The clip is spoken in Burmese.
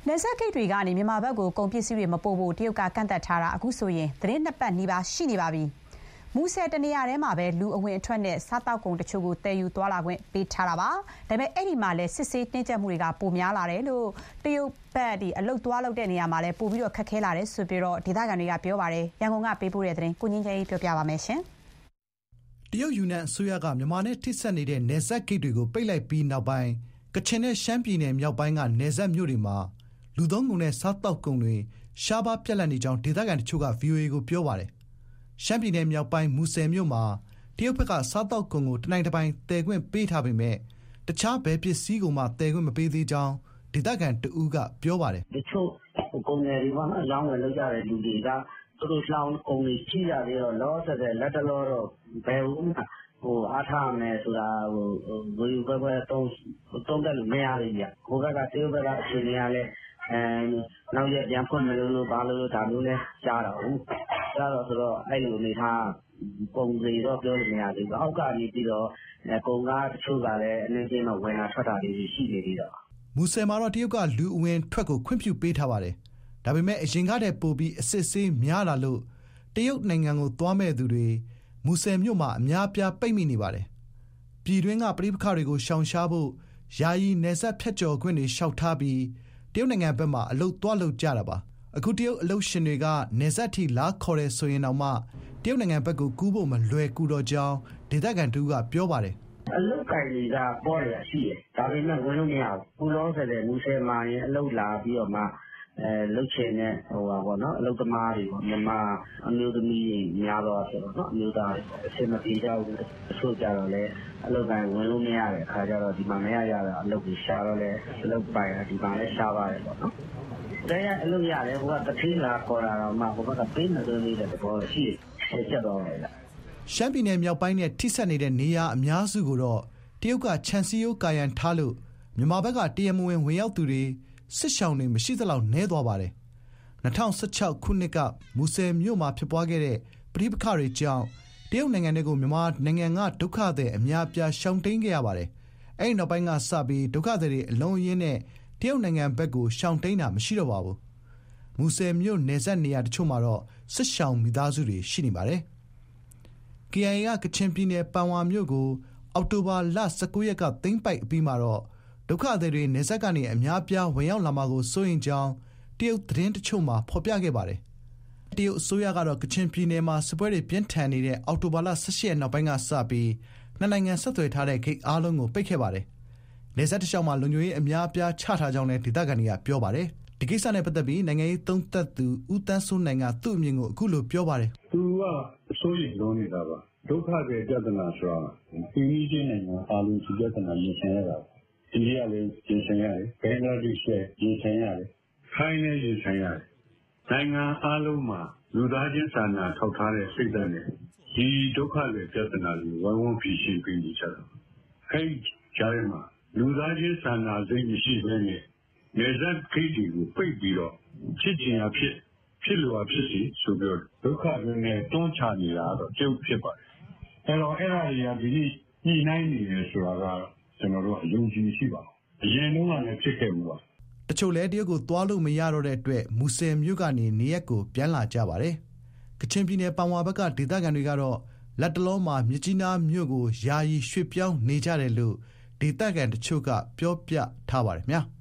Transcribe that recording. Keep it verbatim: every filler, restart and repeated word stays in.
နယ်စပ်ဂိတ်တွေကနေမြန်မာဘက်ကိုကုန်ပစ္စည်းတွေမပို့ဖို့တရုတ်ကကန့်သတ်ထားတာအခုဆိုရင်သီတင်းနှစ်ပတ်နီးပါးရှိနေပါပြီ။မူဆယ်တနေရာထဲမှာပဲလူအဝင်အထွက်နဲ့စားတောက်ကုန်တချို့ကိုတည်ယူသွားလာခွင့်ပေးထားတာပါ။ဒါပေမဲ့အဲ့ဒီမှာလည်းစစ်ဆေးတင်းကျပ်မှုတွေကပိုများလာတယ်လို့တရုတ်ဘက်ဒီအလုတ်သွားလုပ်တဲ့နေရာမှာလည်းပိုပြီးတော့ခက်ခဲလာတယ်ဆိုပြီးတော့ဒေသခံတွေကပြောပါတယ်။ရန်ကုန်ကပေးပို့တဲ့သတင်းကိုငင်းချင်ပြောပြပါမယ်ရှင်။တရုတ်ယူနန်အစိုးရကမြန်မာနဲ့ထိစပ်နေတဲ့နယ်စပ်ဂိတ်တွေကိုပိတ်လိုက်ပြီးနောက်ပိုင်းကချင်နဲ့ရှမ်းပြည်နယ်မြောက်ပိုင်းကနယ်စပ်မြို့တွေမှာလူသုံးကုန်နဲ့စားတောက်ကုန်တွေရှားပါးပြက်လက်နေကြောင်းဒေသခံတချို့က ဗီအိုအေ ကိုပြောပါတယ်။ရှမ်းပြည်နယ်မြောက်ပိုင်းမူဆယ်မြို့မှာတရုတ်ဘက်ကစားတောက်ကုန်ကိုတနိုင်တစ်ပိုင်းတည်ခွင့်ပေးထားပေမဲ့တခြားဘယ်ပစ္စည်းကိုမှတည်ခွင့်မပေးသေးကြောင်းဒေသခံတဦးကပြောပါတယ်။တချို့ကုန်တွေဒီမှာအလောင်းဝယ်လုပ်ကြတဲ့လူတွေကသူတို့လောင်းကုန်တွေကြီးကြပြီးတော့လောဆယ်တဲ့လက်တလောတော့ဘယ်ဦးမှဟိုအားထားမယ်ဆိုတာဟိုဝေယူပွဲပွဲတုံးတုံးတယ်လို့မရဘူးဗျ။ကိုယ်ကတရုတ်ဘက်ကအခြေအနေကလည်းအဲနောက်ရပြန်ဖွင့်မလို့လို့ဘာလို့ဒါမျိုးလဲကြားတော့ဘူးကြားတော့ဆိုတော့အဲ့လိုနေထားပုံစီတော့ပြောလို့မရသေးဘူးအောက်ကနေပြီးတော့ကုန်ကားတချို့ကလည်းအနည်းချင်းတော့ဝင်လာထွက်တာတွေရှိနေသေးတော့မူဆယ်မှာတော့တရုတ်ကလူအဝင်ထွက်ကိုခွင့်ပြုပေးထားပါတယ်ဒါပေမဲ့အရင်ကတည်းပိုပြီးအစစ်ဆေးများလာလို့တရုတ်နိုင်ငံကိုသွားမဲ့သူတွေမူဆယ်မြို့မှာအများပြားပိတ်မိနေပါတယ်ပြည်တွင်းကပဋိပက္ခတွေကိုရှောင်ရှားဖို့ယာယီနယ်စပ်ဖြတ်ကျော်ခွင့်တွေရှောက်ထားပြီးတရုတ်နိုင်ငံဘက်မှာအလုတ်သွားလုပ်ကြတာပါအခုတရုတ်အလုတ်ရှင်တွေကနယ်စပ်ထိလာခေါ်တယ်ဆိုရင်တော့မှတရုတ်နိုင်ငံဘက်ကိုကူးဖို့မလွယ်ကူတော့ကြောင်းဒေသခံတူကပြောပါတယ်အလုတ်ကိုင်တွေကပေါ်ရရှိတယ်ဒါပေမဲ့ဝင်လို့မရဘူးပူလောဆယ်တဲ့မူဆယ်မှာရင်အလုတ်လာပြီးတော့မှအဲလုတ်ချင်တဲ့ဟိုပါပေါ့နော်အလုတ်သမားတွေပေါ့မြန်မာအမျိုးသမီးတွေများတော့ဆိုတော့နော်အမျိုးသားတွေအစ်မပြေကြဘူးအဆိုးကြတော့လေအလုတ်ကိုင်ဝင်လို့မရတဲ့အခါကျတော့ဒီမှာမရရတာအလုတ်ကိုရှာတော့လေအလုတ်ပိုင်ဒီမှာလည်းရှားပါတယ်ပေါ့နော်တဲ့ရအလုတ်ရတယ်ဟိုကတတိလာခေါ်တာတော့မှဟိုဘက်ကပေးနေတယ်နေတဲ့ဘောရှိတယ်ချက်တော့လေရှမ်းပြည်နယ်မြောက်ပိုင်းနဲ့ထိစပ်နေတဲ့နေရာအများစုကိုတော့တရုတ်ကခြံစည်းရိုးကာရန်ထားလို့မြန်မာဘက်ကတရမဝင်ဝင်ရောက်သူတွေစစ်ရှောင်းတွေမရှိသလောက်နှဲသွားပါတယ်၂၀၁၆ခုနှစ်ကမူဆယ်မြို့မှာဖြစ်ပွားခဲ့တဲ့ပဋိပက္ခတွေကြောင့်တရုတ်နိုင်ငံတွေကိုမြန်မာနိုင်ငံကဒုက္ခသည်အများပြားရှောင်တိန်ခဲ့ရပါတယ်အဲ့ဒီနောက်ပိုင်းကစပြီးဒုက္ခသည်တွေအလုံးအရင်းနဲ့တရုတ်နိုင်ငံဘက်ကိုရှောင်တိန်တာမရှိတော့ပါဘူးမူဆယ်မြို့နယ်စပ်နေရာတချို့မှာတော့စစ်ရှောင်မိသားစုတွေရှိနေပါတယ် ကေအိုင်အေ ကကချင်ပြည်နယ်ပန်ဝါမြို့ကိုအောက်တိုဘာလ၁၉ရက်ကသိမ်းပိုက်ပြီးမှတော့ဒုက္ခသည်တွေနယ်စပ်ကနေအများပြားဝင်ရောက်လာမှာကိုစိုးရိမ်ကြောင်းတရုတ်သတင်းတချို့မှာဖော်ပြခဲ့ပါတယ်။တရုတ်အစိုးရကတော့ကချင်ပြည်နယ်မှာစစ်ပွဲတွေပြင်းထန်နေတဲ့အောက်တိုဘာလ၁၈ရက်နောက်ပိုင်းကစပြီးနှစ်နိုင်ငံဆက်သွယ်ထားတဲ့ဂိတ်အားလုံးကိုပိတ်ခဲ့ပါတယ်။နယ်စပ်တစ်လျှောက်မှာလုံခြုံရေးအများပြားချထားကြောင်းလည်းဒေသခံတွေကပြောပါတယ်။ဒီကိစ္စနဲ့ပတ်သက်ပြီးနိုင်ငံရေးသုံးသပ်သူဦးတန်းစိုးနိုင်ကသူ့အမြင်ကိုအခုလိုပြောပါတယ်။သူကအစိုးရလုံးနေတာပါဒုက္ခတွေပြဿနာဆိုတာဒီနည်းချင်းနိုင်ငံအားလုံးဒီပြဿနာရင်ဆိုင်ရတာအိန္ဒိယလည်းရင်ဆိုင်ရတယ်ဘင်္ဂလားဒေ့ရှ်ရင်ဆိုင်ရတယ်ခိုင်းလည်းရင်ဆိုင်ရတယ်နိုင်ငံအားလုံးမှာလူသားချင်းစာနာထောက်ထားတဲ့စိတ်ဓာတ်နဲ့ဒီဒုက္ခတွေပြဿနာကိုဝိုင်းဝန်းဖြေရှင်းပေးနေကြတာအဲဒီကြားထဲမှာလူသားချင်းစာနာစိတ်မရှိဘဲနဲ့နေဇက်ခိတ်တွေကိုပိတ်ပြီးတော့ဖြစ်ချင်အဖြစ်ဖြစ်လို့အဖြစ်စီဆိုပြီးဒုက္ခတွေနဲ့တွန်းချနေတာတော့ကျုပ်ဖြစ်ပါတယ်အဲ့တော့အဲ့ဒါတွေကဒီနေ့ညှိနှိုင်းနေတယ်ဆိုတာကကျွန်တော်တို့အယုံကြည်ရှိပါအရင်တုန်းကလည်းဖြစ်ခဲ့ဘူးပါတချို့လဲတရုတ်ကိုသွားလို့မရတော့တဲ့အတွက်မူဆယ်မြို့ကနေနေရက်ကိုပြန်လာကြပါတယ်ကချင်ပြည်နယ်ပန်ဝါဘက်ကဒေသခံတွေကတော့လက်တလုံးမှာမြကြီးနားမြို့ကိုယာယီရွှေ့ပြောင်းနေကြတယ်လို့ဒေသခံတချို့ကပြောပြထားပါတယ်ဗျာ